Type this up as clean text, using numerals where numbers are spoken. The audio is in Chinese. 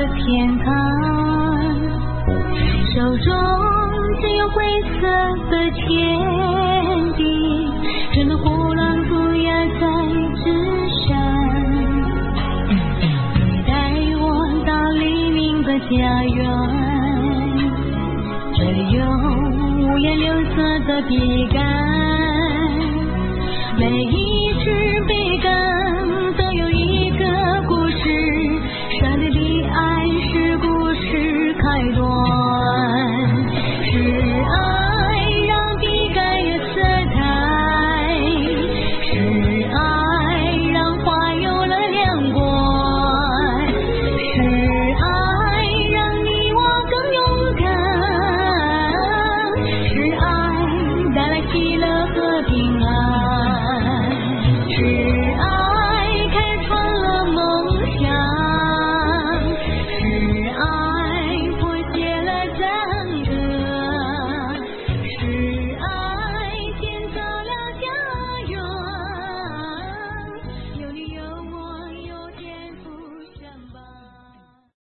天堂，手中只有灰色的天地，只能胡乱涂鸦在纸上，你带我到黎明的家园，这里有五颜六色的笔杆，每一支笔杆都有一个故事，山里的爱是故事开端。